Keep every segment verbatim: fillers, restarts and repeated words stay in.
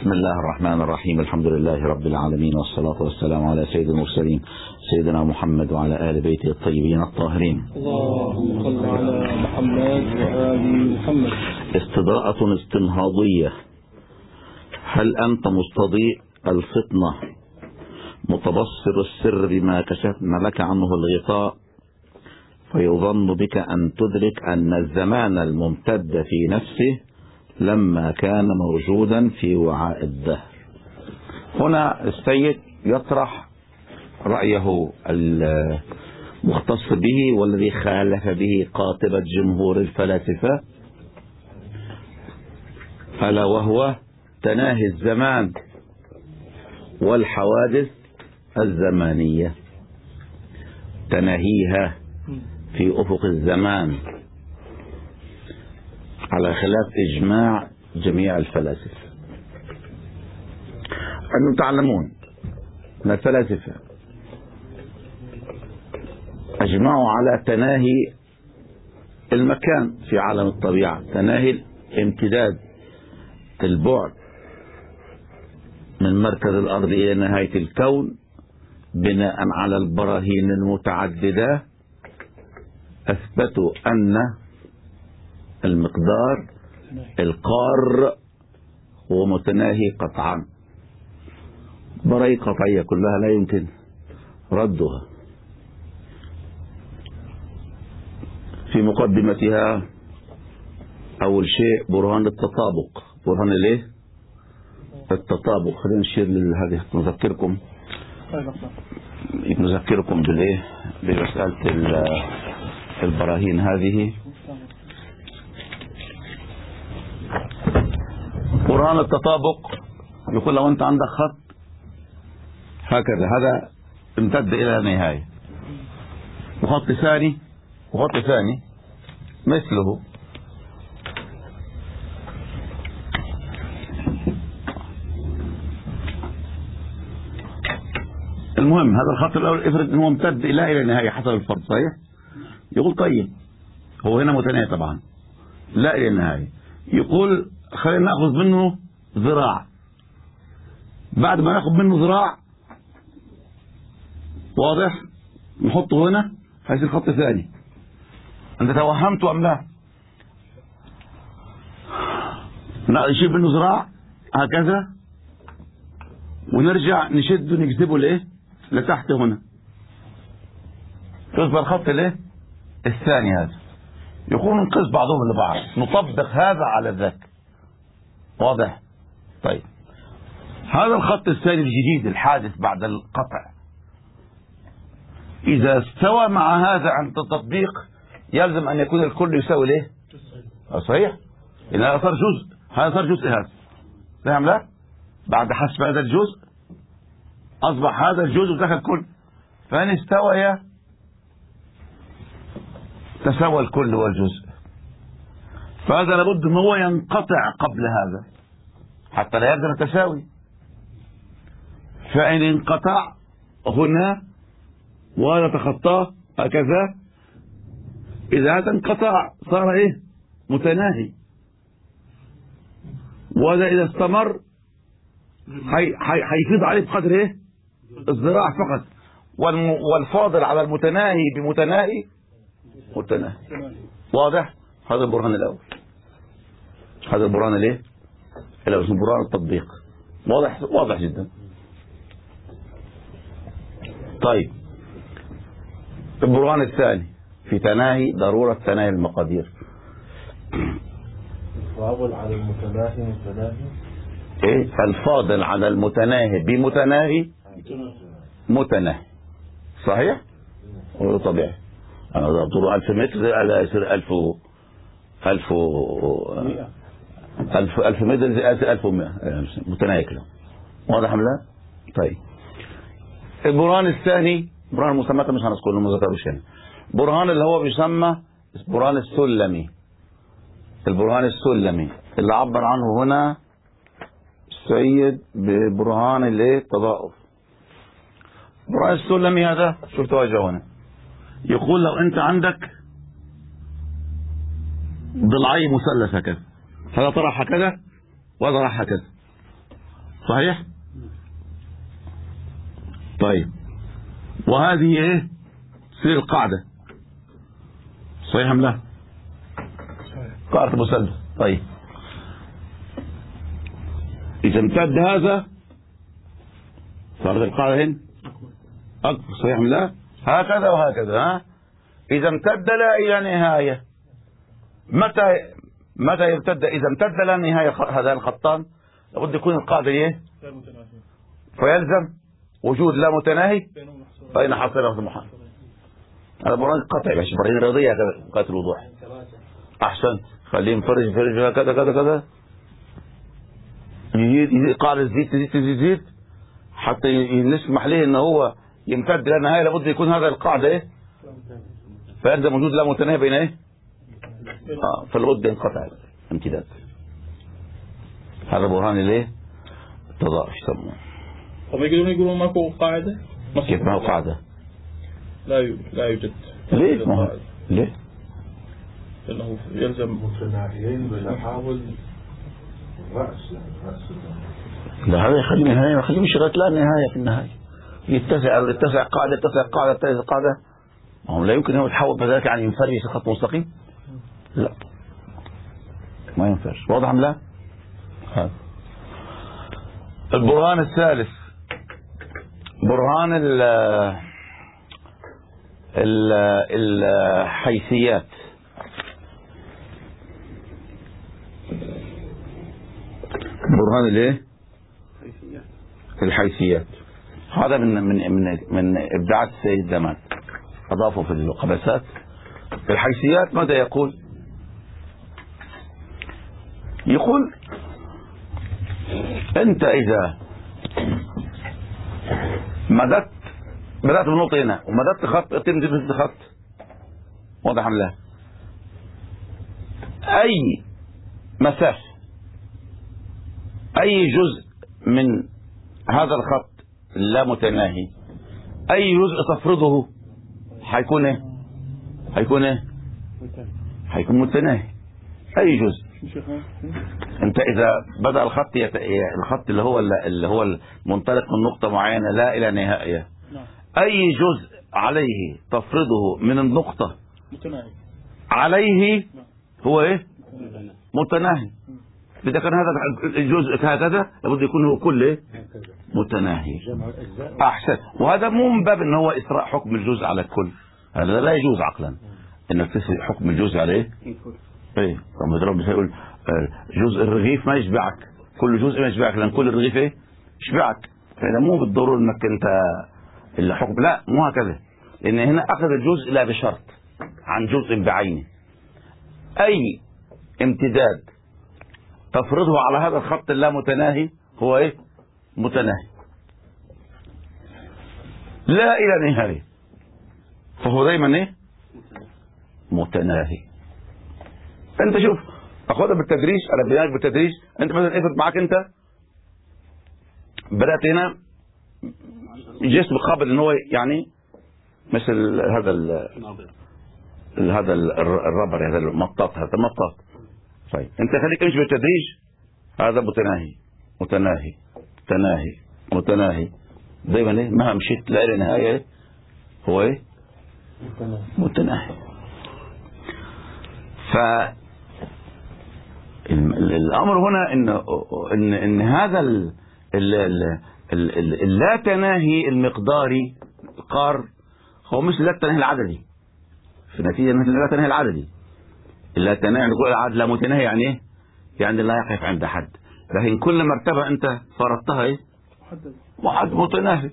بسم الله الرحمن الرحيم. الحمد لله رب العالمين، والصلاة والسلام على سيد المرسلين سيدنا محمد وعلى آل بيته الطيبين الطاهرين. اللهم صل على محمد وآل محمد. استضاءة استنهاضية. هل أنت مستضيء الفطنة متبصر السر بما كشفنا لك عنه الغطاء، فيظن بك أن تدرك أن الزمان الممتد في نفسه لما كان موجودا في وعاء الدهر. هنا السيد يطرح رأيه المختص به والذي خالف به قاطبة جمهور الفلاسفة، ألا وهو تناهي الزمان والحوادث الزمانية، تناهيها في أفق الزمان على خلاف إجماع جميع الفلاسفة. أنتم تعلمون أن الفلاسفة أجمعوا على تناهي المكان في عالم الطبيعة، تناهي امتداد البعد من مركز الأرض إلى نهاية الكون بناء على البراهين المتعددة. أثبتوا أن المقدار القار هو متناهي قطعا. براهين قطعية كلها لا يمكن ردها. في مقدمتها أول شيء برهان التطابق. برهان الايه؟ التطابق. خلينا نشير لهذه نذكركم نذكركم بالايه بمسألة البراهين هذه. برهان التطابق يقول لو أنت عندك خط هكذا، هذا امتد إلى النهاية، وخط ثاني وخط ثاني مثله، المهم هذا الخط الأول افرض أنه امتد إلى إلى النهاية حسب الفرض، صحيح؟ يقول طيب هو هنا متناهي طبعا لا إلى النهاية. يقول خلينا نأخذ منه ذراع، بعد ما نأخذ منه ذراع واضح نحطه هنا هيصير خط ثاني. أنت توهمت أم لا؟ نشيل منه ذراع هكذا ونرجع نشد ونجذبه لإيه؟ لتحت هنا تصبح الخط الإيه؟ الثاني. هذا يكون ننقذ بعضهم لبعض، نطبق هذا على ذاك، واضح؟ طيب هذا الخط الثاني الجديد الحادث بعد القطع إذا استوى مع هذا عند التطبيق يلزم أن يكون الكل يساوي ليه؟ صحيح؟ إن هذا صار جزء، هذا صار جزء، هذا فهم لا؟ بعد حسب هذا الجزء أصبح هذا الجزء دخل الكل، فإن استوى تساوى الكل والجزء. فهذا لابد أن هو ينقطع قبل هذا حتى لا يلزم التساوي. فإن انقطع هنا وهذا تخطاه هكذا، إذا هذا انقطع صار إيه؟ متناهي. وهذا إذا استمر هيفيض عليه بقدر إيه؟ الذراع فقط، والفاضل على المتناهي بمتناهي متناهي. واضح؟ هذا البرهان الأول. هذا البرهان الايه؟ الأول اسمه برهان التطبيق. واضح؟ واضح جدا. طيب البرهان الثاني في تناهي ضرورة تناهي المقادير. الفاضل على المتناهي متناهي. ايه؟ الفاضل على المتناهي بمتناهي متناهي. صحيح؟ وهو طبيعي. أنا ضربت ألف متر على يصير ألف و ألف و ألف ألف متر زي ألف ومئة متناهي كده. واضح أم لا؟ طيب البرهان الثاني برهان المسمى مش هنذكره ما ذكروش هنا. برهان اللي هو بيسمى برهان السلمي. البرهان السلمي اللي عبر عنه هنا السيد ببرهان الايه؟ التضاؤل. برهان السلمي هذا شفت وجهه هنا يقول لو انت عندك ضلعي مثلث هكذا، هذا طرح هكذا وهذا راح هكذا، صحيح؟ طيب وهذه ايه؟ تصير القاعدة. صحيح أم لا؟ قاعدة مسدس. طيب إذا امتد هذا صارت القاعدة هنا أكبر. صحيح أم لا؟ هكذا وهكذا. ها؟ إذا امتد لا إلى نهاية، متى متى يمتد؟ إذا امتد لا نهاية هذان الخطان لابد يكون القاعدة إيه؟ فيلزم وجود لا متناهي فإن حصل محال. هذا برهان قطعي باش برهان رياضية قاتل الوضوح. أحسن خليه مفرج فرج كذا كذا كذا يزيد يزيد قاعدة تزيد تزيد تزيد تزيد حتى نسمح له إنه هو يمتد لا نهاية. لابد يكون هذا القاعدة إيه؟ فيلزم وجود لا متناهي بين إيه؟ آه فالغد ينقطع امتداد. هذا برهان الايه؟ التضارب يسمونه. طب يقولون يقولون ماكو قاعدة؟ كيف ما هو قاعدة؟ لا يوجد لا يوجد. ليه؟ ما هو ليه؟ لأنه يلزم متناهيين بنحاول الرأس الرأس لا هذا يخليه نهاية، يخليه مش لغاية لا نهاية. في النهاية يتسع يتسع قاعدة يتسع قاعدة يتسع قاعدة. ما هو لا يمكن أن يتحول بذلك عن ينفرج خط مستقيم. لا ما ينفعش. واضح أم لا؟ هذا البرهان الثالث برهان ال ال الحيثيات. برهان الايه؟ الحيثيات. هذا من من من من ابداعات السيد زمان، اضافه في القبسات. الحيثيات ماذا يقول؟ يقول انت اذا مددت بدأت بالنقطة هنا ومددت خط تنزل بنفس خط. واضح ام لا؟ اي مسافة اي جزء من هذا الخط لا متناهي، اي جزء تفرضه حيكون ايه؟ حيكون ايه؟ حيكون متناهي. اي جزء. انت اذا بدأ الخط يت... الخط اللي هو اللي هو المنطلق من نقطة معينة لا الى نهاية، اي جزء عليه تفرضه من النقطة عليه هو ايه؟ متناهي. اذا كان هذا الجزء هكذا لابد يكون هو كله متناهي. احسن. وهذا مو من باب ان هو اسراء حكم الجزء على الكل، هذا لا يجوز عقلا انك تسري حكم الجزء عليه. ايه طب ربنا يقول جزء الرغيف ما يشبعك، كل جزء ما يشبعك، لان كل الرغيف ايه؟ يشبعك. فهذا مو بالضروره انك انت الحكم، لا مو هكذا. لان هنا اخذ الجزء لا بشرط عن جزء بعينه. اي امتداد تفرضه على هذا الخط اللامتناهي هو ايه؟ متناهي لا الى نهايه، فهو دايما ايه؟ متناهي. انت شوف اخذها بالتدريج، انا بيانك بالتدريج. انت مثلا افرض معاك انت بدات هنا جسم قابل ان هو يعني مثل هذا ال هذا الربر، هذا المطاط، هذا مطاط. طيب انت خليك امشي بالتدريج. هذا متناهي متناهي متناهي متناهي دايما ايه؟ مهما مشيت لا الى نهايه هو ايه؟ متناهي. ف الامر هنا ان ان ان هذا ال ال ال اللا تناهي المقداري القار هو مش لا تناهي العددي. في نتيجه مثل لا تناهي العددي، لا تناهي نقول العدد لا متناهي يعني ايه؟ يعني لا يقف عند حد، لكن كل مرتبه انت فرضتها ايه؟ محدد متناهي.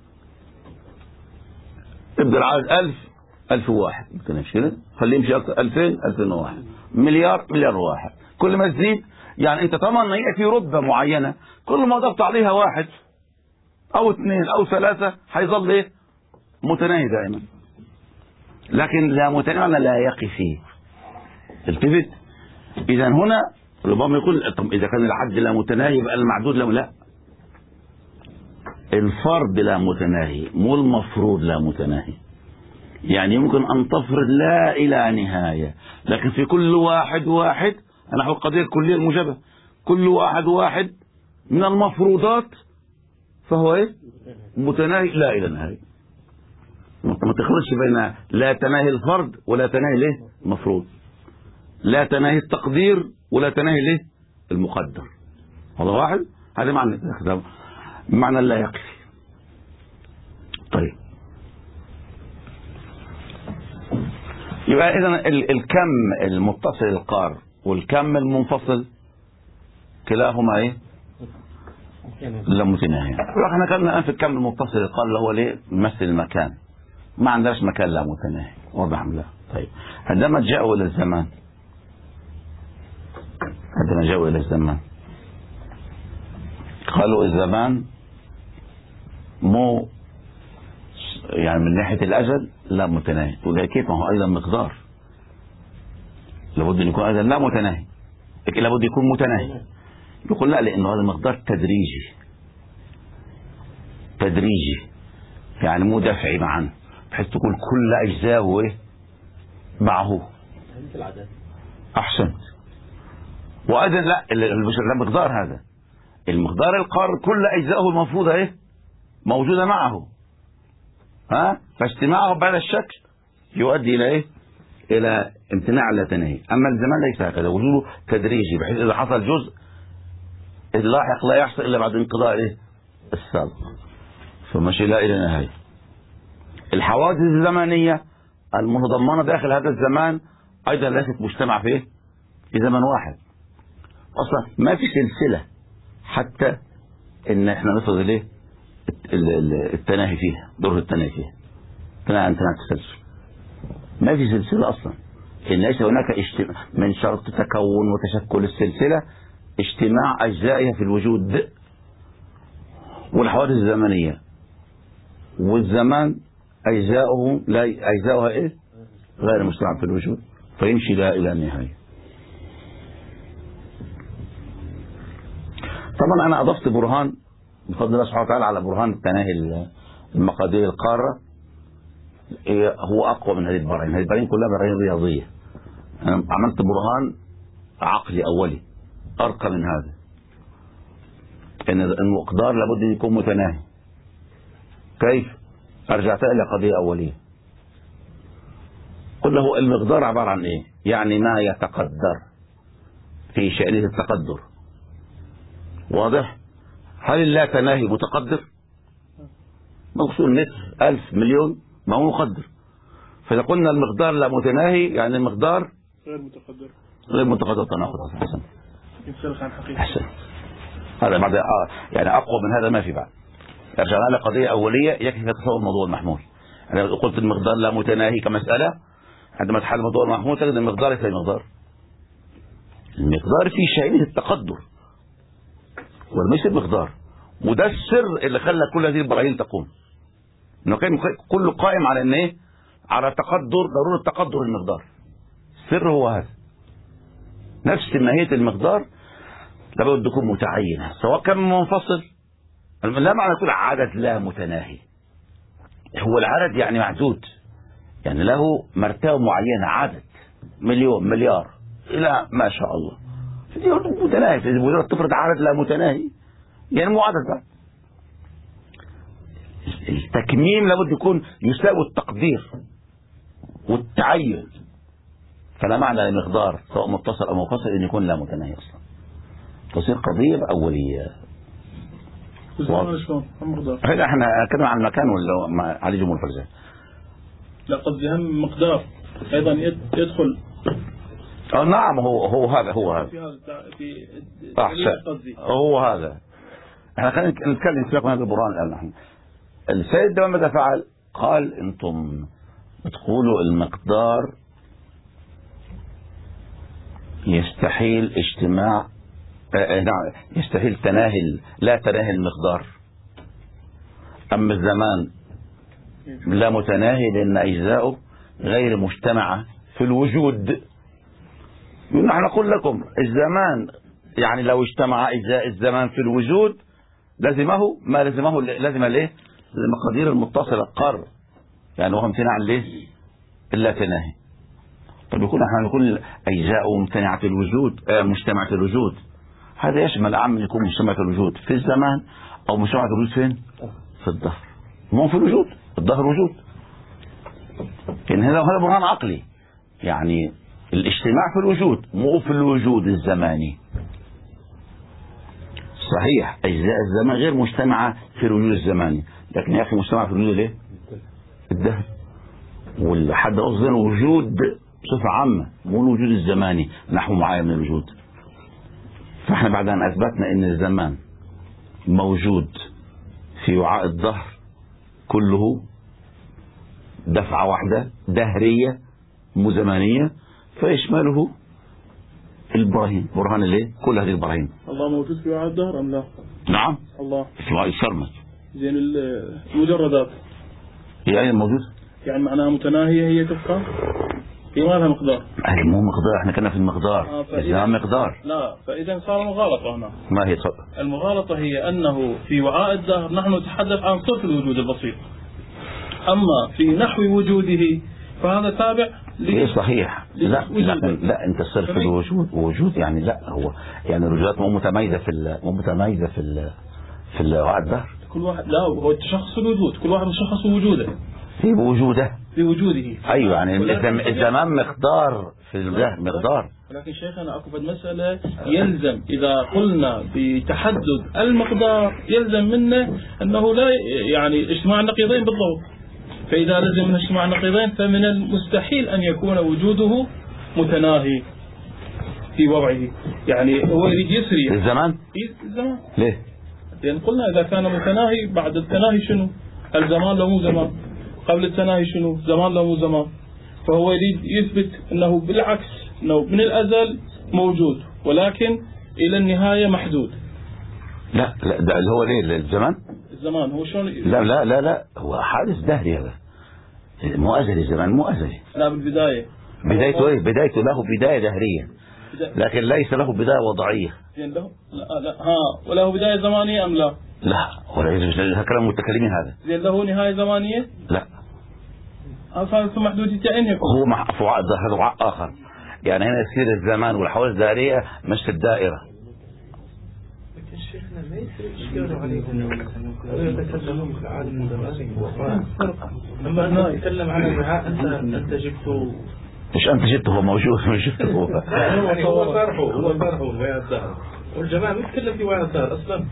تبدا العدد ألف ألف وواحد متناهي كده، خليه يمشي اكثر ألفين ألفين وواحد، مليار مليار واحد. كل ما تزيد يعني انت طبعا هي في رتبه معينه، كل ما ضفت عليها واحد او اثنين او ثلاثه هيظل ايه؟ متناهي دائما. لكن لا متناهي لا يقف فيه. التفت. اذا هنا ربما يقول طب اذا كان العد لا متناهي يبقى المعدود لا لا. الفرض لا متناهي مو المفروض لا متناهي. يعني يمكن ان تفرض لا الى نهايه، لكن في كل واحد واحد نحو القضيه الكليه الموجبه، كل واحد واحد من المفروضات فهو ايه؟ متناهي لا الى نهايه. ما تخلطش بين لا تناهي الفرض ولا تناهي الايه؟ المفروض. لا تناهي التقدير ولا تناهي الايه؟ المقدر. هذا واحد، هذا معنى معنى لا يكفي. طيب يبقى اذا الكم المتصل القار والكم المنفصل كلاهما ايه؟ لا متناهي. احنا كنا الان في الكم المتصل القار اللي هو ليه؟ مثل المكان. ما عندناش مكان لا متناهي، واضح لا. طيب عندما جاءوا الى الزمان، عندما جاءوا الى الزمان قالوا الزمان مو يعني من ناحيه الاجل لا متناهي. تقول كيف؟ ما هو ايضا مقدار، لابد ان يكون ايضا لا متناهي، لكن لابد يكون متناهي. يقول لا، لانه هذا المقدار تدريجي تدريجي يعني مو دفعي معا، بحيث تكون كل اجزاءه ايه؟ معه. احسنت. وايضا لا، المقدار هذا المقدار القار كل اجزائه المفروضه ايه؟ موجوده معه. ها؟ فاجتماعه بهذا الشكل يؤدي الى ايه؟ الى امتناع لا تناهي. اما الزمان ليس هكذا، وجوده تدريجي، بحيث اذا حصل جزء اللاحق لا يحصل الا بعد انقضاء ايه؟ السابق. فمشي لا الى نهايه. الحوادث الزمانيه المتضمنه داخل هذا الزمان ايضا ليست مجتمعه في ايه؟ في زمن واحد. اصلا ما في سلسله حتى ان احنا نفرض الايه؟ التناهي فيها، دور التناهي فيها. تناهي عن تناهي التسلسل. ما في سلسله اصلا. ان ليس هناك اجتماع من شرط تكون وتشكل السلسله اجتماع اجزائها في الوجود. والحوادث الزمنيه والزمان اجزاؤه لا اجزاؤها ايه؟ غير مجتمع في الوجود، فيمشي لا الى النهايه. طبعا انا اضفت برهان بفضل الله سبحانه وتعالى على برهان تناهي المقادير القاره، هو اقوى من هذه البراهين. هذه البراهين كلها براهين رياضيه. انا عملت برهان عقلي اولي ارقى من هذا، ان المقدار لابد ان يكون متناهي. كيف؟ ارجعت الى قضيه اوليه. قل له المقدار عباره عن ايه؟ يعني ما يتقدر في شأنه التقدر. واضح؟ هل اللا تناهي متقدر؟ مقصود متر ألف مليون ما هو مقدر. فإذا قلنا المقدار لا متناهي يعني المقدار غير متقدر غير متقدر تناقض. أحسن. ينسلخ عن حقيقة. أحسن. هذا بعد آه يعني أقوى من هذا ما في بعد. رجعنا على قضية أولية يكفي تصور الموضوع المحمول. أنا قلت المقدار لا متناهي كمسألة، عندما تحل الموضوع المحمول تجد المقدار ليس المقدار. المقدار في شأنه التقدر وليس المقدار. وده السر اللي خلى كل هذه البراهين تقوم. انه كان كله قائم على ان ايه؟ على تقدر، ضروره تقدر المقدار. السر هو هذا. نفس ماهيه المقدار لابد تكون متعينه، سواء كان منفصل. لا معنى تقول عدد لا متناهي. هو العدد يعني معدود، يعني له مرتبه معينه، عدد مليون مليار الى ما شاء الله. متناهي. اذا تفرض عدد لا متناهي يعني مو عدد بقى. التكميم لابد يكون يساوي التقدير والتعين. فلا معنى للمقدار سواء متصل او منفصل ان يكون لا متناهي اصلا. تصير قضيه اوليه. هذا احنا نتكلم عن المكان ولا علي جمهور فرزان؟ لا قصدي هم مقدار ايضا يدخل. اه نعم، هو هو هذا هو هذا في هذا في احسن. هو هذا. احنا خلينا نتكلم في هذا البرهان الان. نحن السيد ده ماذا فعل؟ قال انتم بتقولوا المقدار يستحيل اجتماع اه يستحيل تناهي لا تناهي المقدار. اما الزمان لا متناهي لان اجزاؤه غير مجتمعه في الوجود. نحن نقول لكم الزمان يعني لو اجتمع اجزاء الزمان في الوجود لازمه ما لازمه لازم الايه؟ المقادير المتصله القار، يعني وهو امتناع ليه؟ الا تناهي. طب يكون احنا نقول اجزاء ممتنعه الوجود آه مجتمعه الوجود، هذا يشمل عام يكون مجتمع الوجود في الزمان أو مجتمع الوجود فين؟ في الظهر. مو في الوجود، الظهر وجود. يعني هذا هذا برهان عقلي، يعني الاجتماع في الوجود مو في الوجود الزماني. صحيح أجزاء الزمان غير مجتمعة في الوجود الزماني، لكن يا أخي مجتمع في الوجود ليه؟ الدهر. والحد أصلا وجود بصفة عامة مو الوجود الزماني نحو معين من الوجود. فاحنا بعد أن أثبتنا أن الزمان موجود في وعاء الظهر كله دفعة واحدة دهرية مو زمانية، فيشمله البراهين، برهان الايه؟ كل هذه البراهين. الله موجود في وعاء الدهر أم لا؟ نعم الله في وعاء السرمد. زين المجردات هي أين موجود؟ يعني معناها متناهية هي تبقى؟ هي ما لها مقدار؟ أهل مو مقدار، احنا كنا في المقدار. آه الزمان مقدار. لا، فإذا صار مغالطة هنا. ما هي تفضل؟ المغالطة هي أنه في وعاء الدهر نحن نتحدث عن صرف الوجود البسيط، أما في نحو وجوده فهذا تابع ايه صحيح. لا لا, لا انت صرف الوجود وجود يعني لا هو يعني الوجودات مو متميزه في مو متميزه في ال في وعاء الدهر. كل واحد لا هو تشخص الوجود، كل واحد يشخص وجوده في وجوده في وجوده. ايوه يعني الزمان مقدار في الدهر مقدار. ولكن شيخنا اكو مسألة يلزم إذا قلنا بتحدد المقدار يلزم منه أنه لا يعني اجتماع النقيضين بالضبط. فإذا لزم من اجتماع النقيضين فمن المستحيل أن يكون وجوده متناهي في وضعه. يعني هو يريد يسري الزمان الزمان ليه؟ لأن قلنا إذا كان متناهي بعد التناهي شنو؟ الزمان لو مو زمان، قبل التناهي شنو؟ زمان لو مو زمان. فهو يريد يثبت أنه بالعكس أنه من الأزل موجود ولكن إلى النهاية محدود. لا لا ده اللي هو ليه الزمان؟ الزمان هو شلون؟ لا لا لا لا هو حادث دهري هذا مو أزلي. الزمان مو أزلي. لا بالبداية بدايته ايه؟ بدايته له بداية دهرية لكن ليس له بداية وضعية. له لا لا ها وله بداية زمانية أم لا؟ لا ولا كلام المتكلمين هذا. زين له نهاية زمانية؟ لا هذا محدودية أين يكون؟ هو مع في وعاء هذا وعاء آخر. يعني هنا يصير الزمان والحوادث الدهرية مش الدائرة. لكن شيخنا ما يصير إشكال عليهم يتكلمون في العالم المدرسي لما نتكلم عن الوعاء أنت أنت جبته مش أنت جبته هو موجود مش جبته هو يعني هو طرحه هو طرحه وعاء الدهر والجماعة بيتكلم في وعاء الدهر أصلا.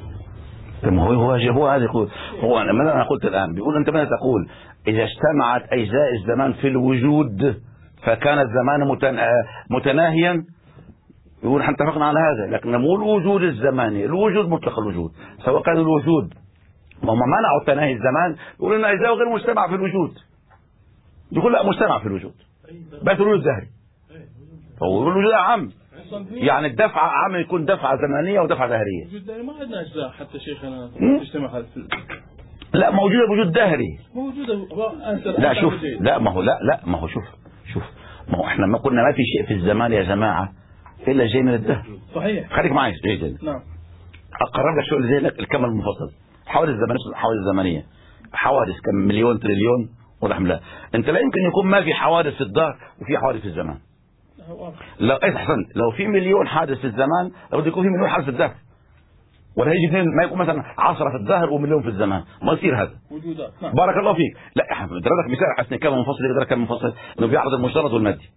ثم هو هو هو هذا يقول هو أنا ماذا أنا قلت الآن بيقول أنت ماذا تقول إذا اجتمعت أجزاء الزمان في الوجود فكان الزمان متناهيا. يقول احنا اتفقنا على هذا لكن مو الوجود الزماني، الوجود مطلق الوجود سواء كان الوجود وهم منعوا تناهي الزمان يقول ان اجزاء غير مجتمع في الوجود. يقول لا مجتمع في الوجود بس الوجود الدهري. هو الوجود عام يعني الدفعة عام يكون دفعة زمانية ودفعة دهرية. الوجود الدهري ما عندنا اجزاء حتى شيخنا تجتمع. لا موجودة وجود دهري موجودة. لا شوف لا ما هو لا لا ما هو شوف شوف ما هو احنا ما قلنا ما في شيء في الزمان يا جماعة إلا جاي من الدهر. صحيح. خليك معي جيدا. نعم. أقرب لك شو اللي ذهنك الكم المفصل. حوادث الزمانية حوادث الزمنية حوادث كم مليون تريليون واضح لا. أنت لا يمكن يكون ما في حوادث في الدهر وفي حوادث في الزمان. لو إيه أحسنت لو في مليون حادث في الزمان لابد يكون في مليون حادث في الدهر. ولا يجي اثنين ما يكون مثلا عشرة في الدهر ومليون في الزمان ما يصير هذا. وجودات. نعم. بارك الله فيك. لا احنا بدي لك مثال حسن كم منفصل يقدر كم منفصل انه بيعرض المشترك والمادي.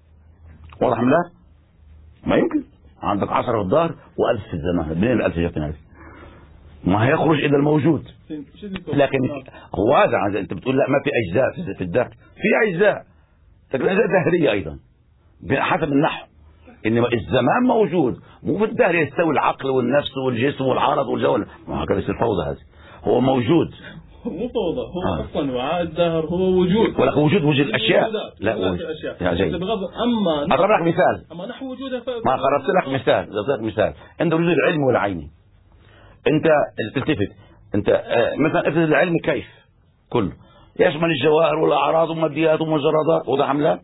واضح لا؟ ما يمكن عندك عشرة في الدهر وألف في الزمان منين الألف جت هذه؟ ما هيخرج إلا الموجود. لكن هو هذا أنت بتقول لا ما في أجزاء في الدهر في أجزاء لكن أجزاء دهرية أيضا حسب النحو. إنما الزمان موجود مو في الدهر يستوي العقل والنفس والجسم والعرض والجو ما هكذا يصير فوضى. هذه هو موجود مو فوضى هو آه. أصلا وعاء الدهر هو وجود ولكن وجود وجود الأشياء لا وجود يا جيد. أما أضرب لك مثال أما نحو وجوده ف... ما قربت لك مثال ضربت لك مثال عند وجود العلم والعيني. أنت تلتفت أنت آه مثلا افرض العلم كيف كله يشمل الجواهر والأعراض والماديات والمجردات وضع حملات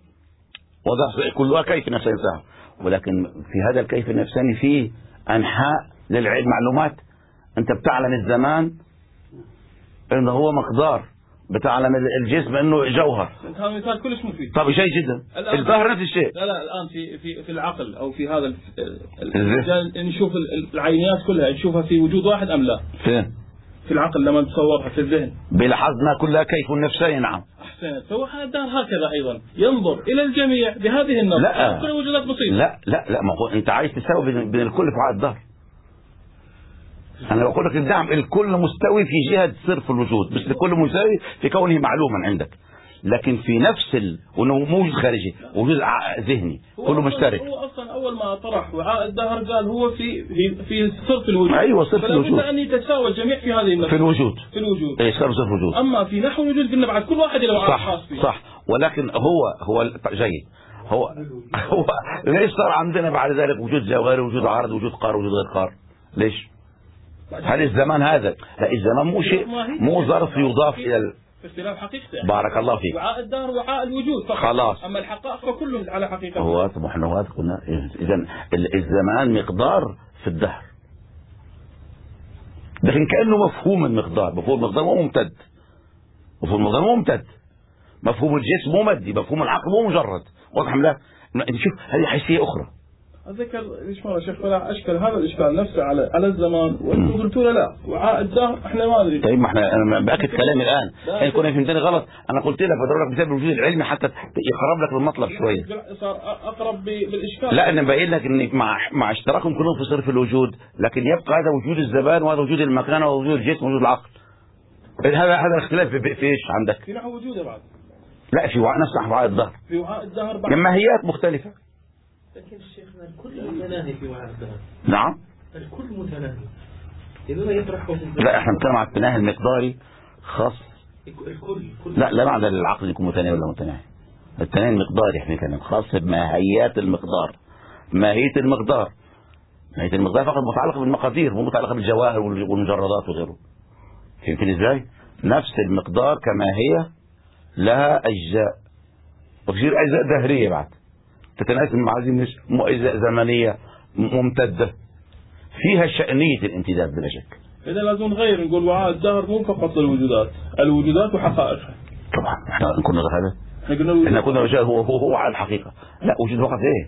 وضع كلها كيف نفساني ولكن في هذا الكيف النفساني فيه أنحاء للعلم معلومات. أنت بتعلم الزمان إنه هو مقدار بتعلم الجسم انه جوهر. هذا مثال كلش مفيد. طب جيد جدا. الظاهر نفس الشيء. لا لا الان في في في العقل او في هذا ال... نشوف العينيات كلها نشوفها في وجود واحد ام لا؟ فين؟ في العقل لما نتصورها في الذهن. بلاحظنا كلها كيف النفسين. نعم. احسنت. فهو الدهر هكذا ايضا ينظر الى الجميع بهذه النظره. لا كل وجودات بسيطه. لا لا لا ما هو انت عايز تساوي بين, بين الكل في وعاء الدهر. انا بقول لك الدعم الكل مستوي في جهه صرف الوجود، بس الكل مساوي في كونه معلوما عندك، لكن في نفس ال... وانه مو وجود خارجي، وجود ذهني كله مشترك. هو اصلا اول ما طرح وعاء الدهر قال هو في في في صرف الوجود. ايوه صرف الوجود. فلا بد ان يتساوى الجميع في هذه النقطه. في الوجود. في الوجود. اي صرف الوجود. اما في نحو الوجود قلنا بعد كل واحد له وعاء خاص فيه. صح، ولكن هو هو جيد. هو هو ليش صار عندنا بعد ذلك وجود جوهري، وجود عارض، وجود قار، وجود غير قار؟ ليش؟ هل الزمان هذا؟ لا الزمان مو شيء، مو ظرف يضاف الى ال... اختلاف حقيقته. بارك الله فيك. وعاء الدهر وعاء الوجود فقط. خلاص. اما الحقائق فكل على حقيقته. هو طب احنا هذا قلنا اذا الزمان مقدار في الدهر، لكن كانه مفهوم المقدار، مفهوم المقدار مو ممتد، مفهوم المقدار مو ممتد، مفهوم الجسم مو مادي، مفهوم العقل مو مجرد. واضح لا؟ نشوف هذه حيثيه اخرى. أتذكر ليش مرة شيخ فلاح أشكل هذا الإشكال نفسه على على الزمان، وأنتم قلتوا له لا وعاء الدهر إحنا ما أدري. طيب ما إحنا أنا بأكد كلامي الآن، إحنا كنا فهمتني غلط، أنا قلت لك بضرب لك مثال بالوجود العلمي حتى يقرب لك بالمطلب شوية. صار أقرب بالإشكال. لا أنا بقول لك إن مع مع اشتراكهم كلهم في صرف الوجود، لكن يبقى هذا وجود الزمان وهذا وجود المكان وهذا وجود الجسم ووجود العقل. هذا هذا الاختلاف في, في إيش عندك؟ في نحو وجوده بعد. لا في وعاء نفس وعاء الدهر. في وعاء الدهر بعد. الماهيات مختلفة. لكن شيخنا الكل متناهي في وعاء الدهر. نعم. الكل متناهي. لماذا يطرحه في لا احنا بنتكلم على التناهي المقداري خاص. الكل كل لا لا معنى للعقل يكون متناهي ولا متناهي. التناهي المقداري احنا كلام خاص بماهيات المقدار. ماهية المقدار. ماهية المقدار فقط متعلقة بالمقادير، مو متعلقة بالجواهر والمجردات وغيره. فهمتني ازاي؟ نفس المقدار كماهية لها اجزاء. وتصير اجزاء دهرية بعد. تتناسب مع هذه مو اجزاء زمنية ممتدة. فيها شأنية الامتداد بلا شك. إذا لازم نغير نقول وعاء الدهر مو فقط للوجودات، الوجودات وحقائقها. طبعا احنا كنا هذا. احنا قلنا احنا كنا وجود هو هو هو على الحقيقة. لا وجود فقط ايه؟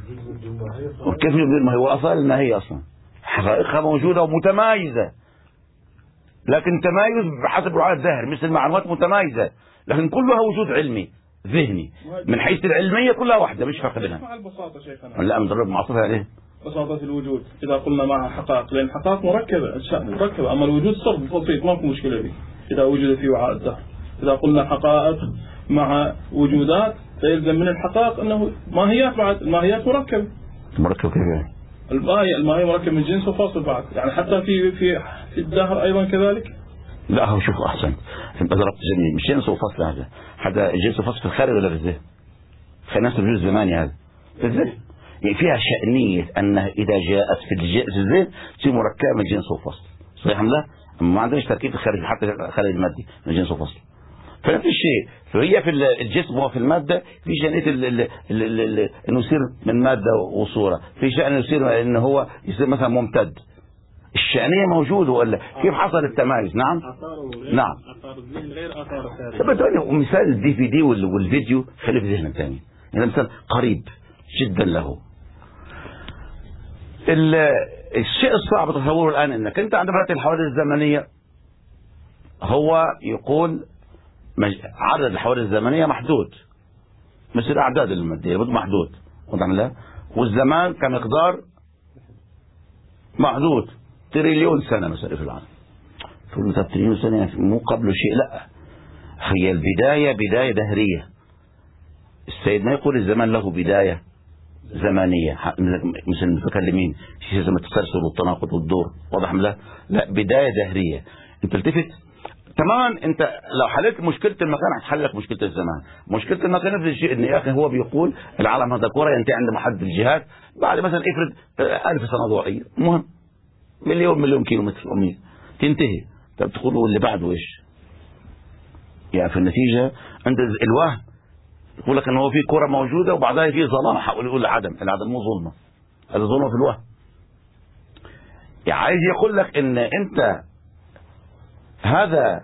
وكيف ما هو اصلا الماهية اصلا. حقائقها موجودة ومتمايزة. لكن تمايز بحسب وعاء الدهر مثل المعلومات متمايزة، لكن كلها وجود علمي ذهني من حيث العلمية كلها واحدة مش فرق بينها. مع البساطة شيخنا. لا مدرب معصفة عليه. بساطة الوجود إذا قلنا معها حقائق، لأن الحقائق مركبة أجزاء مركبة، أما الوجود صرف بسيط ما في مشكلة به إذا وجد في وعاء الدهر. إذا قلنا حقائق مع وجودات فيلزم من الحقائق أنه ماهيات، بعد الماهيات مركبة. مركب كيف يعني؟ الماهية الماهية مركب من جنس وفصل بعد، يعني حتى في في في الدهر أيضا كذلك. لا هو شوف أحسن ضربت جميل مش جنس وفصل، هذا هذا جنس وفصل في الخارج ولا في الذهن؟ خلينا نفس الوجود الزماني هذا في الذهن. يعني فيها شأنية أنها إذا جاءت في الذهن تصير مركبة من جنس وفصل. صحيح لا؟ ما عندناش تركيب الخارج حتى خارج المادي من جنس وفصل. فنفس الشيء فهي في الجسم وفي المادة في شأنية إنه يصير من مادة وصورة، في شأن يصير إنه هو يصير مثلا ممتد. الشأنية موجودة ولا كيف حصل التمايز؟ نعم نعم. آثار الذهن غير آثار الخارج. طب مثال الدي في دي والفيديو خلي في ذهنك ثاني، يعني مثال قريب جدا له. الشيء الصعب تصوره الآن انك انت عندما تأتي الحوادث الزمنية هو يقول عدد الحوادث الزمنية محدود مثل الأعداد المادية محدود، والزمان كمقدار محدود تريليون سنة مثلا في العالم. تقول مثلا تريليون سنة مو قبله شيء، لا هي البداية بداية دهرية. السيد ما يقول الزمان له بداية زمانية مثل المتكلمين في زمن التسلسل والتناقض والدور، واضح لا؟ لا بداية دهرية. انت التفت تماما، انت لو حللت مشكلة المكان هتحل لك مشكلة الزمان. مشكلة المكان نفس الشيء، ان يا اخي هو بيقول العالم هذا كرة ينتهي عند محدد الجهات بعد مثلا افرض ألف سنة ضوئية، المهم مليون مليون كيلو متر أمية تنتهي. طب تقول واللي بعده ايش؟ يعني في النتيجة عند الوهم يقول لك انه في كرة موجودة وبعدها في ظلام، حاول يقول عدم، العدم مو ظلمة، هذا ظلمة في الوهم. يعني عايز يقول لك ان انت هذا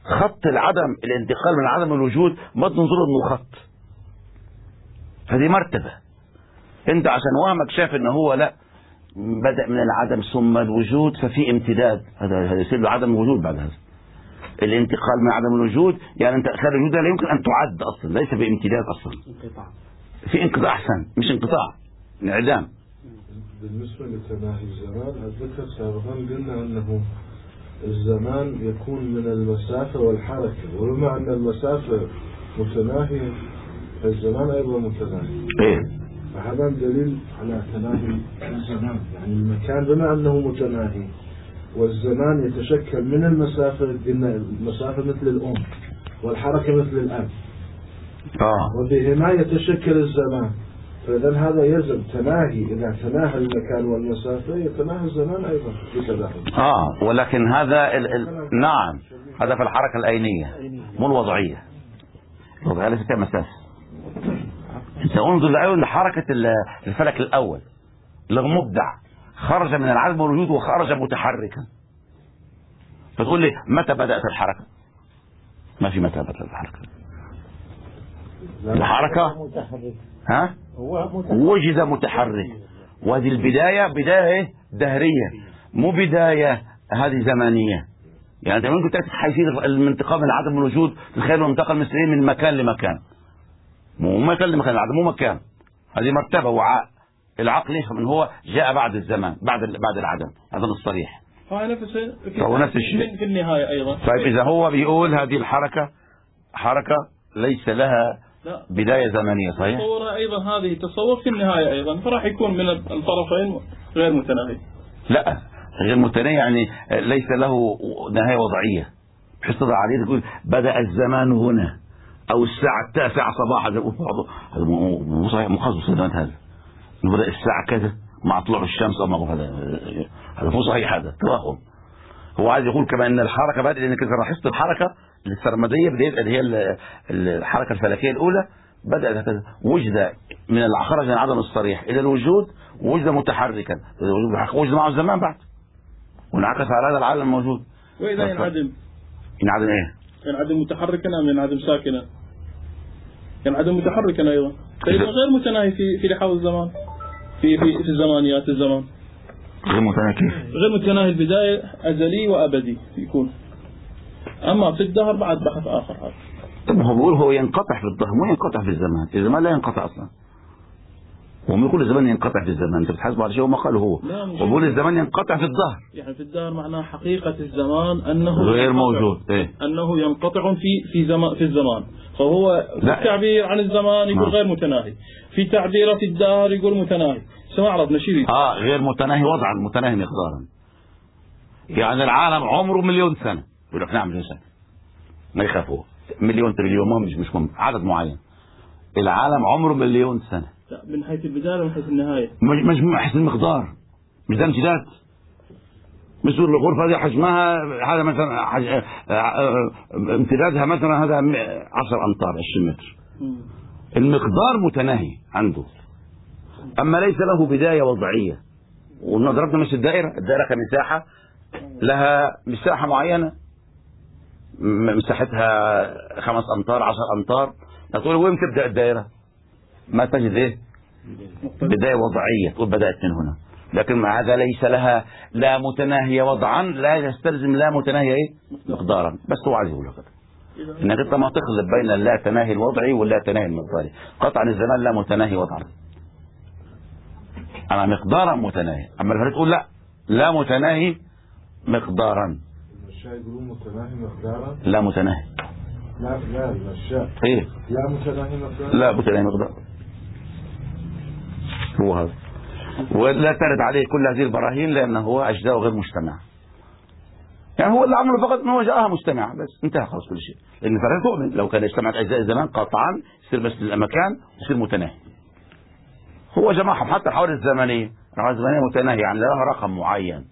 خط العدم، الانتقال من عدم الوجود ما تنظر انه خط، هذه مرتبة. انت عشان وهمك شايف ان هو لا، بدأ من العدم ثم الوجود ففي امتداد، هذا هذا يصير له عدم الوجود بعد هذا. الانتقال من عدم الوجود يعني انت خارج الوجود لا يمكن ان تعد اصلا، ليس بامتداد اصلا، انقطاع. في انقطاع احسن، مش انقطاع، انعدام. بالنسبة لتناهي الزمان أتذكر سابقا قلنا أنه الزمان يكون من المسافة والحركة، وبما أن المسافة متناهية فالزمان أيضا متناهي. ايه فهذا دليل على تناهي الزمان، يعني المكان بما أنه متناهي والزمان يتشكل من المسافة، قلنا المسافة مثل الأم والحركة مثل الأب، اه وبهما يتشكل الزمان، فإذا هذا يلزم تناهي، إذا تناهى المكان والمسافة يتناهى الزمان أيضا بكذا. اه ولكن هذا ال ال نعم هذا في الحركة الأينية مو الوضعية. الوضعية ليست فيها مسافة. انت انظر الآن لحركة الفلك الأول المبدع، خرج من العدم والوجود وخرج متحركا. فتقول لي متى بدأت الحركة؟ ما في متى بدأت الحركة. الحركة ها وجد متحرك، وهذه البداية بداية دهرية مو بداية هذه زمانية. يعني انت ممكن تأتي حيثية الانتقال من عدم الوجود، تخيلوا انتقل مثلين من مكان لمكان، مو مكان لمكان، العدم مو مكان، هذه مرتبة وعاء. العقل يفهم ان هو جاء بعد الزمان، بعد بعد العدم، هذا الصريح. هو نفس فهو نفس الشيء في النهاية أيضا. طيب إذا هو بيقول هذه الحركة حركة ليس لها لا. بداية زمنية، صحيح؟ تصورها أيضا هذه تصور في النهاية أيضا، فراح يكون من الطرفين غير متناهي. لا غير متناهي يعني ليس له نهاية وضعية، بحيث تضع عليه تقول بدأ الزمان هنا أو الساعة التاسعة صباحا. هذا مو صحيح، مخصص هذا بدأ الساعة كذا مع طلوع الشمس أو ما هذا هذا مو صحيح، هذا توهم. هو عايز يقول كمان ان الحركه بدات، لانك اذا لاحظت الحركه السرمديه بدايه اللي هي الحركه الفلكيه الاولى بدات هكذا، وجد من خرج من عدم الصريح الى الوجود، وجد متحركا، وجد معه الزمان بعد، وانعكس على هذا العالم الموجود. واذا ينعدم ينعدم ايه؟ ينعدم متحركا ام ينعدم ساكنا؟ ينعدم متحركا ايضا، فاذا غير متناهي في في لحاظ الزمان، في في في الزمانيات الزمان غير متناهي كيف؟ غير متناهي البداية أزلي وأبدي يكون، أما في الدهر بعد بحث آخر هذا. طب هو بيقول هو ينقطع في الدهر مو ينقطع في الزمان، الزمان لا ينقطع أصلا. هو ما يقول الزمان ينقطع في الزمان، أنت بتحاسبه على شيء وما قاله هو. وبيقول الزمان ينقطع في الدهر. يعني في الدهر معناه حقيقة الزمان أنه غير موجود، إيه؟ أنه ينقطع في في زمان في الزمان، فهو في التعبير عن الزمان يقول غير متناهي، في تعبيره في الدهر يقول متناهي. سمع عرض نشيري اه غير متناهي وضعا، متناهي مقدارا. يعني العالم عمره مليون سنة، يقول لك نعم مليون سنة، ما يخافوا مليون تريليون، ما مش مش مهم. عدد معين، العالم عمره مليون سنة. لا من حيث البداية ومن حيث النهاية، مش مش من حيث المقدار، مش ده امتداد. مثل الغرفة دي حجمها هذا مثلا حج... امتدادها مثلا هذا عشر أمتار عشرين متر، المقدار متناهي عنده، أما ليس له بداية وضعية. ونضربنا مش الدائرة، الدائرة كمساحة لها مساحة معينة، مساحتها خمس أمتار عشر أمتار، تقول وين تبدأ الدائرة؟ ما تجد إيه؟ بداية وضعية، تقول بدأت من هنا. لكن هذا ليس لها لا متناهية وضعا، لا يستلزم لا متناهية إيه؟ مقدارا. بس هو عايز يقول لك إنك أنت ما تخلط بين اللا تناهي الوضعي واللا تناهي المقداري. قطعا الزمان لا متناهي وضعا، أنا مقدارا متناهي. أما الفريق تقول لا لا متناهي مقدارا، المشاء يقولون متناهي مقدارا، لا متناهي. لا لا المشاء إيه لا متناهي مقدارا، لا متناهي مقدارا، هو هذا. ولا ترد عليه كل هذه البراهين لأنه هو أجزاء غير مجتمع. يعني هو اللي عمله فقط أنه جاءها مجتمع بس، انتهى خلاص كل شيء. لأن فريق تؤمن لو كان اجتمعت أجزاء الزمان قطعا يصير بس المكان يصير متناهي. هو جمعهم حتى الحوادث الزمنية، الحوادث الزمنية متناهية، يعني لها رقم معين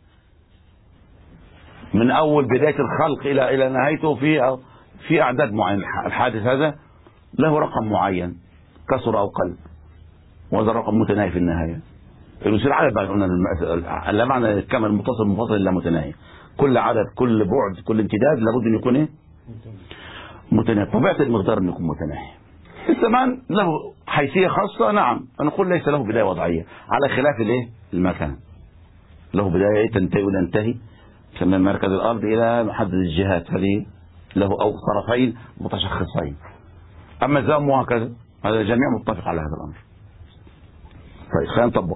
من أول بداية الخلق إلى إلى نهايته في في أعداد معينة. الحادث هذا له رقم معين كسر أو قل، وهذا الرقم متناهي في النهاية. يصير عدد بعد قلنا لا معنى كما المتصل منفصل إلا متناهي. كل عدد كل بعد كل امتداد لابد أن يكون إيه؟ متناهي. طبيعة المقدار أن يكون متناهي. الزمان له حيثية خاصة، نعم، فنقول ليس له بداية وضعية، على خلاف الايه المكان. له بداية تنتهي وتنتهي من مركز الأرض إلى محدد الجهات، هذه له أو طرفين متشخصين. أما الزمان وهكذا، هذا الجميع متفق على هذا الأمر. طيب خلينا نطبق.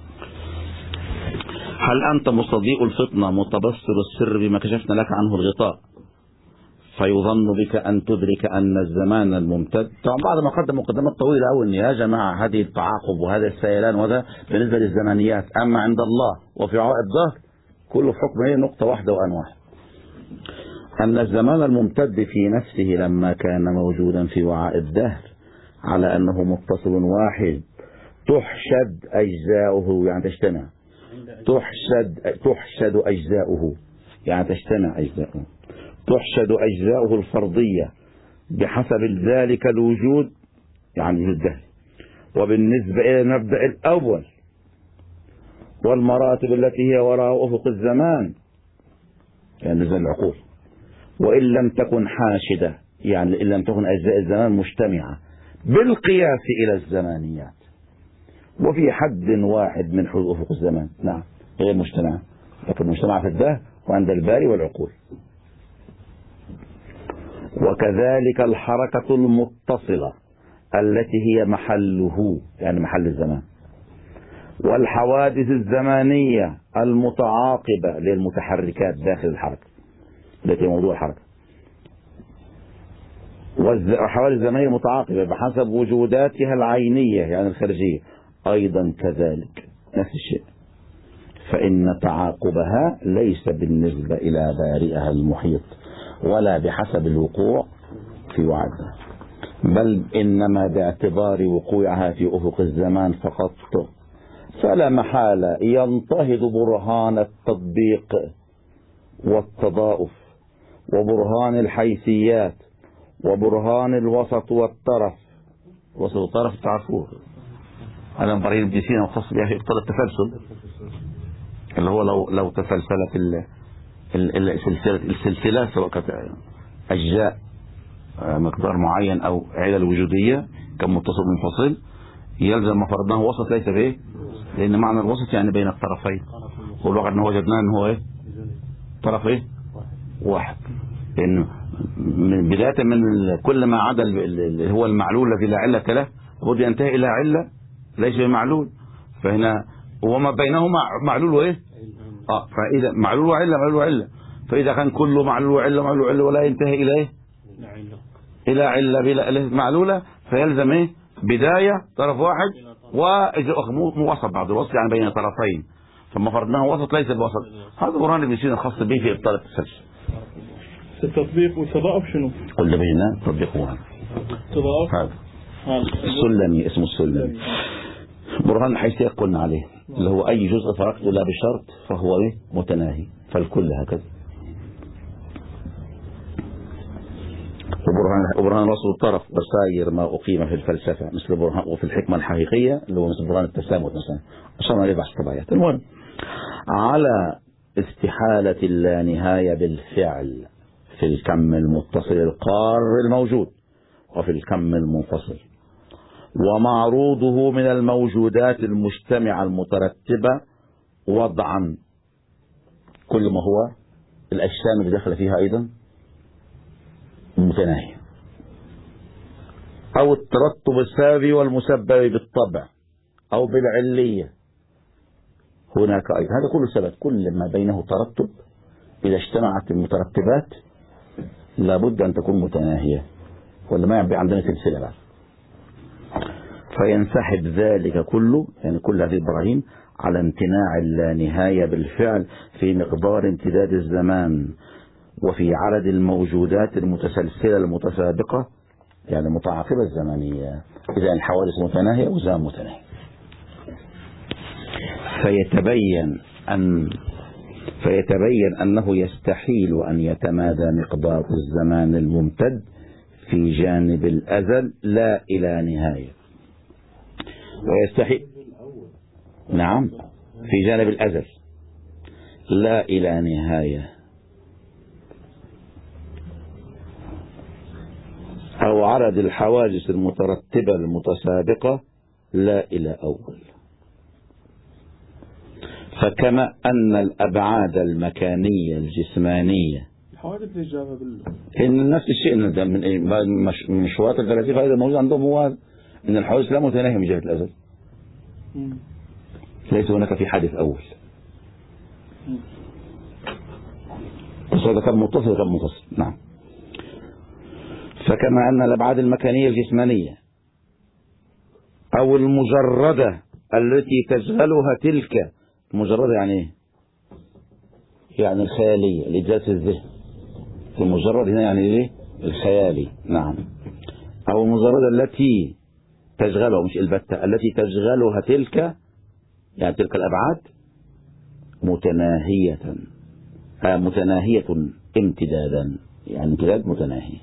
هل أنت مستضيء الفطنة متبصر السر بما كشفنا لك عنه الغطاء فيظن بك أن تدرك أن الزمان الممتد؟ طبعا بعد ما قدم مقدمات طويلة أوي أن يا جماعة هذه التعاقب وهذا السيلان وهذا بالنسبة للزمانيات، أما عند الله وفي عوائد الظهر كل حكم هي نقطة واحدة وأن واحد. أن الزمان الممتد في نفسه لما كان موجودا في وعاء الدهر على أنه متصل واحد تحشد أجزاؤه، يعني تجتمع، تحشد تحشد أجزاؤه يعني تجتمع أجزاؤه، تحشد أجزاؤه الفرضية بحسب ذلك الوجود، يعني الدهر. وبالنسبة إلى المبدأ الأول والمراتب التي هي وراء أفق الزمان، يعني نزل العقول، وإن لم تكن حاشدة، يعني إن لم تكن أجزاء الزمان مجتمعة بالقياس إلى الزمانيات، وفي حد واحد من حدود أفق الزمان، نعم غير مجتمعة، لكن مجتمعة في الدهر وعند الباري والعقول. وكذلك الحركة المتصلة التي هي محله، يعني محل الزمان، والحوادث الزمانية المتعاقبة للمتحركات داخل الحركة التي هي موضوع الحركة، والحوادث الزمانية المتعاقبة بحسب وجوداتها العينية يعني الخارجية أيضا كذلك نفس الشيء، فإن تعاقبها ليس بالنسبة إلى بارئها المحيط ولا بحسب الوقوع في وعدها، بل إنما باعتبار وقوعها في أفق الزمان فقط. فلا محالة ينتهض برهان التطبيق والتضاؤف وبرهان الحيثيات وبرهان الوسط والطرف. الوسط والطرف تعرفوه، هذا برهين ابن سينا مختص بها في إبطال التسلسل، اللي هو لو لو تسلسلت السلسلة السلسلة سواء كانت أجزاء مقدار معين أو علل وجودية كمتصل منفصل، يلزم ما فرضناه وسط ليس به، لأن معنى الوسط يعني بين الطرفين، والواقع أنه وجدناه أنه إيه طرف إيه واحد، لأن من بداية من كل ما عدا اللي هو المعلول الذي لا علة له لابد ينتهي إلى علة ليس بمعلول، فهنا وما بينهما معلول وإيه اه فإذا معلول وعلة معلول وعلة، فإذا كان كله معلول وعلة معلول وعلة ولا ينتهي إلى إيه إلى علة بلا معلولة، فيلزم إيه بداية طرف واحد ووسط بعض الوسط يعني بين طرفين، فما فرضناه وسط ليس بوسط. هذا برهان ابن سينا الخاص به في إبطال التسلسل. التطبيق والتضاؤف شنو؟ قلنا بيننا تطبيقها التضاؤف هذا السلمي اسمه السلمي، برهان حيثية قلنا عليه اللي هو أي جزء فرقته لا بشرط فهو إيه متناهي، فالكل هكذا. وبرهان وبرهان وصل الطرف وسائر ما أقيم في الفلسفة مثل برهان وفي الحكمة الحقيقية اللي هو مثل برهان التسامح مثلا، أشرنا إليه بحث الطبيعيات. المهم على استحالة اللانهاية بالفعل في الكم المتصل القار الموجود وفي الكم المنفصل، ومعروضه من الموجودات المجتمعة المترتبة وضعا كل ما هو الأجسام اللي داخل فيها أيضا متناهي، أو الترتب السببي والمسبب بالطبع أو بالعلية هناك أيضا، هذا كله سبب، كل ما بينه ترتب إذا اجتمعت المترتبات لابد أن تكون متناهية ولا ما يبقى عندنا سلسلة بقى، فينسحب ذلك كله، يعني كل هذه البراهين على امتناع اللانهاية بالفعل في مقدار امتداد الزمان وفي عدد الموجودات المتسلسلة المتسابقة يعني متعاقبة الزمانية، إذا الحوادث متناهية والزمان متناهي. فيتبين أن فيتبين أنه يستحيل أن يتمادى مقدار الزمان الممتد في جانب الأزل لا إلى نهاية، ويستحيل نعم في جانب الأزل لا إلى نهاية، عدد الحوادث المترتبة المتسابقة لا إلى أول. فكما أن الأبعاد المكانية الجسمانية الحوادث اللي جابها بال إن نفس الشيء إن من مش مشوات الفلاسفة هذا موجود عندهم، هو إن الحوادث لا متناهية من جهة الأزل، ليس هناك في حادث أول. بس هذا كان متصل كان منفصل. نعم. فكما أن الأبعاد المكانية الجسمانية أو المجردة التي تشغلها تلك، المجردة يعني إيه؟ يعني الخيالية لجهة الذهن. المجرد هنا يعني إيه؟ الخيالي. نعم. أو المجردة التي تشغلها، مش البتة، التي تشغلها تلك يعني تلك الأبعاد متناهية، آه متناهية امتدادا، يعني امتداد متناهي.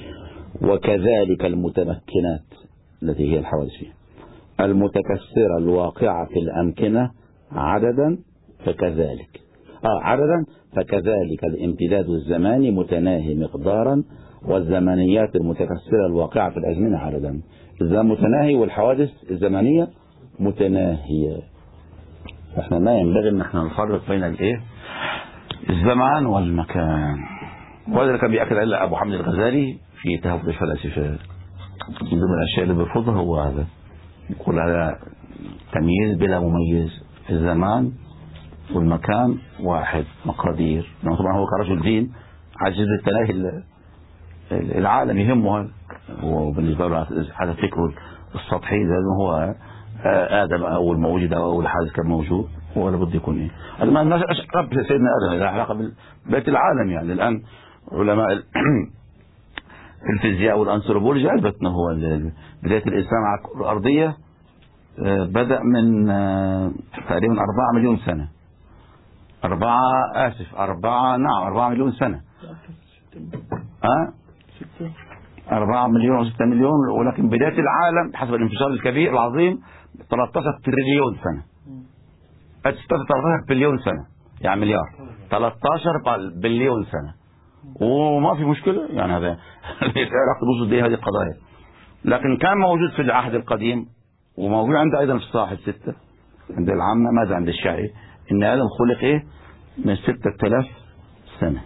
وكذلك المتمكنات التي هي الحوادث فيها المتكسرة الواقعة في الأمكنة عددا فكذلك آه عددا فكذلك الامتداد الزماني متناهي مقدارا، والزمنيات المتكسرة الواقعة في الأزمنة عددا. الزمن متناهي والحوادث الزمنية متناهية. احنا ما ينبغي ان احنا نفرق بين الايه الزمان والمكان. وهذا كان بيأكد عليه ابو حامد الغزالي في تهافت الفلاسفة. من ضمن الاشياء اللي بيرفضها هو هذا، يقول هذا تمييز بلا مميز، الزمان والمكان واحد مقادير. طبعا هو كرجل دين عجز التناهي العالم يهمه هذا، وبالنسبه له هذا فكره السطحي لانه هو آدم أول ما وجد أو أول حادث كان موجود، ولا بد يكون إيه. الناس أقرب سيدنا آدم لها علاقة ببيت العالم. يعني الآن علماء الفيزياء والأنثروبولوجيا أثبت أنه هو بداية الإنسان على الكرة الأرضية بدأ من تقريبا أربعة مليون سنة. أربعة آسف أربعة نعم أربعة مليون سنة. ها؟ أربعة مليون أو ستة مليون، ولكن بداية العالم حسب الانفجار الكبير العظيم ثلاثة عشر تريليون سنة. ثلاثة عشر بليون سنة يعني مليار. ثلاثة عشر بليون سنة وما في مشكلة. يعني هذا علاقة بوجود هذه القضايا، لكن كان موجود في العهد القديم وموجود عنده أيضا في الصاحب ستة عند العامة. ماذا عند الشاعري؟ إن آدم خلق إيه من ستة آلاف سنة.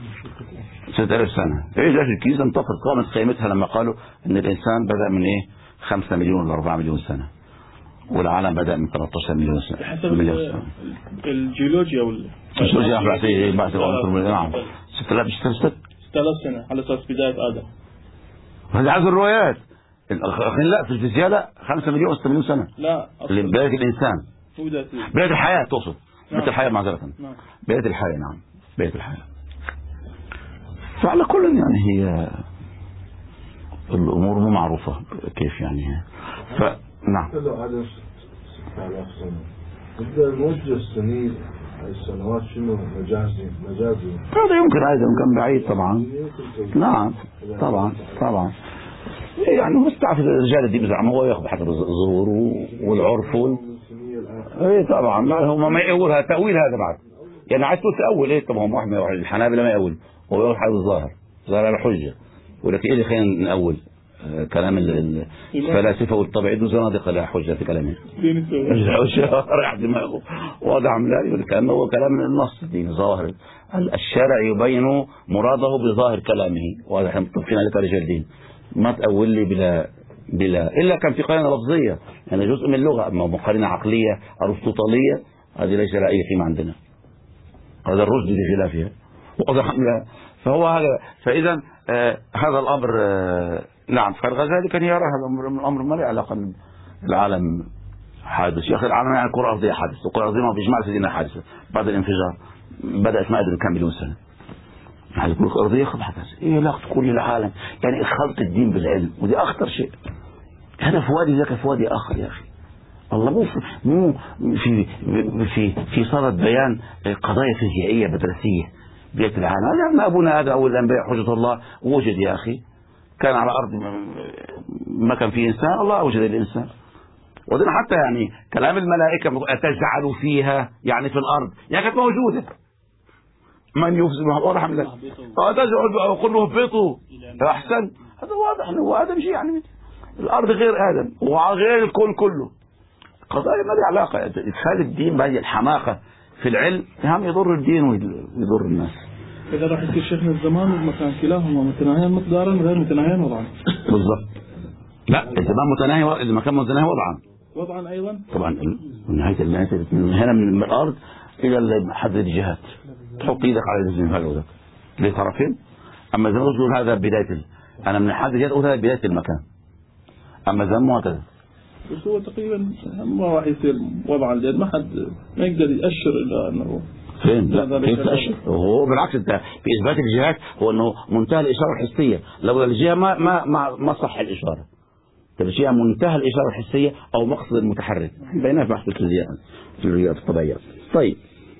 ستة آلاف سنة. إيه جاش الكنيسة انتقد قامت قيمتها لما قالوا إن الإنسان بدأ من إيه خمسة مليون ولا أربعة مليون سنة، والعالم بدأ من ثلاثة عشر مليون سنة. حسب الجيولوجيا وال الجيولوجيا بعثية بعث نعم ستة آلاف ستة آلاف سنة على أساس بداية آدم. هذا عدد الروايات. لا في الفيزياء لا خمسة مليون ستة مليون سنة. لا بداية الإنسان بداية الحياة تقصد. بداية الحياة معذرة. بداية الحياة نعم بداية الحياة. فعلى كل يعني هي الأمور مو معروفة كيف يعني. فنعم لو عدد ستة آلاف سنة بدأ موجه السنين السنوات شنو مجازي مجازي هذا يمكن أيضا كان بعيد طبعا. نعم طبعا طبعا يعني بس تعرف الرجال الدين بزعم هو ياخذ حسب الظهور والعرف وال... ايه طبعا لا هم ما يقولها تأويل هذا بعد. يعني عايز تقول تأول ايه طبعا واحد ما الحنابلة ما يقول، هو يقول حاجة الظاهر ظاهر الحجة، ولكن ايه اللي خلينا نأول آه كلام الفلاسفة والطبيعيين والزنادقة لا حجة في كلامهم. الحجة رايح دماغه واضح من ذلك كأنه هو كلام النص الدين ظاهر. الشارع يبين مراده بظاهر كلامه، وهذا احنا متفقين عليه كرجال دين. ما تأول لي بلا بلا إلا كان في قرينة لفظية يعني جزء من اللغة، أما مقارنة عقلية أرسطوطالية هذه ليس لها أي قيمة عندنا. هذا الرشد بخلافها واضح. فهو هذا فإذا آه هذا الأمر آه نعم. فالغزالي كان يرى هذا الأمر الأمر ما له علاقة بالعالم حادث. يا أخي العالم يعني الكرة الأرضية حادث، الكرة الأرضية ما بيجمع سيدنا حادثة بعد الانفجار بدأت ما أدري كم مليون سنة. هذه الكرة الأرضية خلق حدث. إيه علاقة كل العالم يعني خلط الدين بالعلم، ودي أخطر شيء. هذا في وادي ذاك في وادي آخر يا أخي. الله مو في مو في في في صدد بيان قضايا فيزيائية مدرسية بيت العالم. يعني أبونا هذا أول الأنبياء حجة الله وجد يا أخي، كان على أرض ما كان فيه إنسان الله أوجد الإنسان. وذن حتى يعني كلام الملائكة تجعل فيها يعني في الأرض يعني كانت موجودة من يفسد واضح من الله تجعل وقل له اهبطوا. أحسن هذا واضح أنه آدم شيء يعني الأرض غير آدم وغير الكون كله. قضايا ما لها علاقة. إدخال الدين بهذه الحماقة في العلم هم يضر الدين ويضر الناس. إذا راح يصير شيخنا الزمان والمكان كلاهما متناهيان مقدارا غير متناهيان وضعا. بالضبط. لا الزمان متناهي، المكان متناهي وضعا. وضعا أيضا. طبعا من نهاية النهاية من هنا من الأرض إلى حد الجهات تحط إيدك على الجزء هذا لطرفين. أما زمان تقول هذا بداية، أنا من حد الجهات أقول هذا بداية المكان. أما زمان مو هكذا. بس هو تقريبا ما راح يصير وضعا لأن ما حد ما يقدر يأشر إلى أنه فين؟ لا كيف تأشر؟ هو بالعكس أنت في إثبات الجهات هو أنه منتهى الإشارة الحسية. لو الجهة ما ما ما, ما صح الإشارة. الجهة منتهى الإشارة الحسية أو مقصد المتحرك. بينها في بحث الفيزياء في الرياض الطبيعيات. طيب.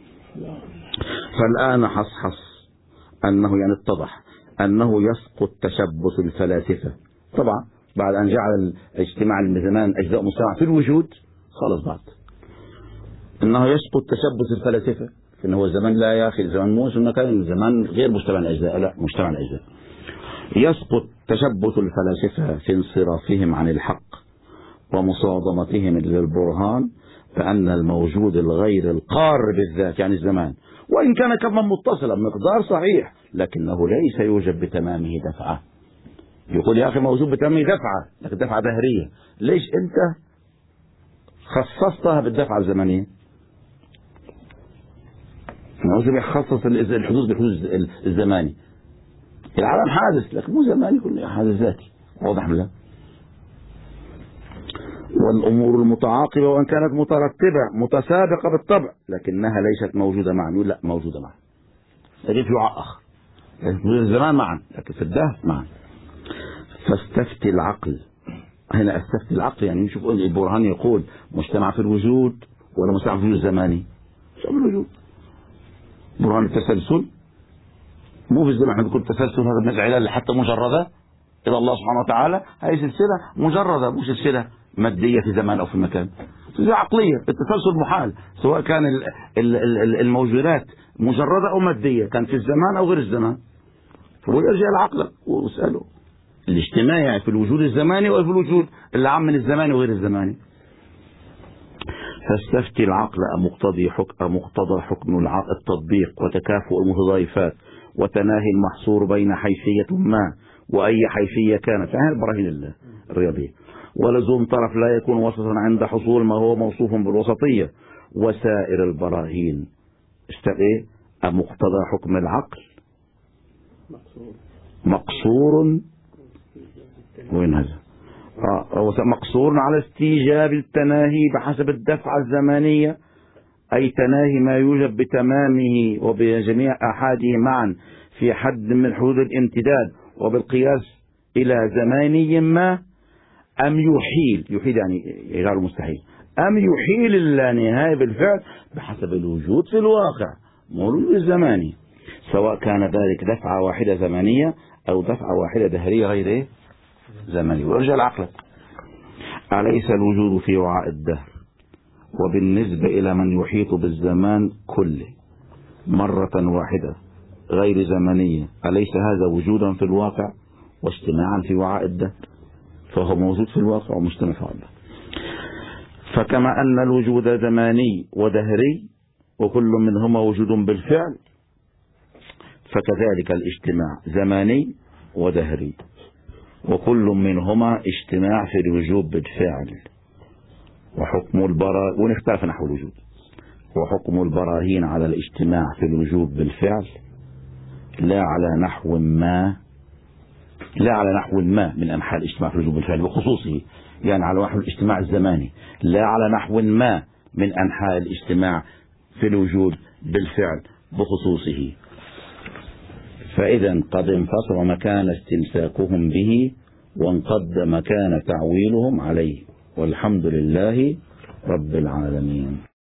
فالآن حصحص أنه يعني اتضح أنه يسقط تشبث الفلاسفة. طبعا بعد أن جعل الاجتماع الزمان أجزاء مجتمع في الوجود خلص بعد أنه يسقط تشبث الفلاسفة. إنه الزمان لا يا أخي الزمان مو إنه كان الزمان غير مجتمع الأجزاء، لا مجتمع الأجزاء. يسقط تشبث الفلاسفة في انصرافهم عن الحق ومصادمتهم للبرهان فأن الموجود الغير القار بالذات يعني الزمان وإن كان كما متصلا مقدار صحيح لكنه ليس يوجد بتمامه دفعة. يقول يا أخي موجود بتمامه دفعة لكن دفعة دهرية. ليش أنت خصصتها بالدفعة الزمنية؟ موجود يخصص الحدوث بالحدوث الزماني. العالم حادث لكن مو زماني كله حادث ذاتي. واضح بالله. والأمور المتعاقبة وإن كانت مترتبة متسابقة بالطبع لكنها ليست موجودة معا. يقول لا موجودة معا. تجد في وعاء آخر في الزمان معا لكن في الدهر معا. فاستفتي العقل. هنا استفتي العقل يعني نشوف البرهان يقول مجتمع في الوجود ولا مجتمع في الوجود الزماني؟ مجتمع في الوجود. برهان التسلسل مو في الزمن. احنا بنقول التسلسل هذا من العلل حتى مجردة إلى الله سبحانه وتعالى. هذه سلسلة مجردة مو سلسلة مادية في زمان أو في مكان. سلسلة عقلية. التسلسل محال سواء كان الموجودات مجردة أو مادية كان في الزمان أو غير الزمان. فهو يرجع لعقلك واسأله الاجتماع يعني في الوجود الزماني وفي الوجود اللي عام من الزماني وغير الزماني. فاستفتي العقل مقتضي حكم مقتضى حكم التطبيق وتكافؤ المتضايفات وتناهي المحصور بين حيثية ما وأي حيثية كانت يعني البراهين الرياضية ولزوم طرف لا يكون وسطا عند حصول ما هو موصوف بالوسطية وسائر البراهين استقي مقتضى حكم العقل مقصور وين هذا آه مقصور على استيجاب التناهي بحسب الدفعة الزمانية أي تناهي ما يوجد بتمامه وبجميع أحاده معا في حد من حدود الامتداد وبالقياس إلى زماني ما أم يحيل يحيل يعني يجعل مستحيل أم يحيل اللانهاية بالفعل بحسب الوجود في الواقع مو الوجود الزماني سواء كان ذلك دفعة واحدة زمانية أو دفعة واحدة دهرية غير زمني. وارجع العقل أليس الوجود في وعاء الدهر وبالنسبة إلى من يحيط بالزمان كله مرة واحدة غير زمنية أليس هذا وجودا في الواقع واجتماعا في وعاء الدهر؟ فهو موجود في الواقع ومجتمع في وعاء الدهر. فكما أن الوجود زماني ودهري وكل منهما وجود بالفعل فكذلك الاجتماع زماني ودهري وكل منهما اجتماع في الوجود بالفعل. وحكم البراهين ونختلف نحو الوجود وحكم البراهين على الاجتماع في الوجود بالفعل لا على نحو ما لا على نحو ما من أنحاء الاجتماع في الوجود بالفعل بخصوصه يعني على نحو الاجتماع الزماني لا على نحو ما من أنحاء الاجتماع في الوجود بالفعل بخصوصه. فإذا قد انفصل مكان استمساكهم به وانقض مكان تعويلهم عليه والحمد لله رب العالمين.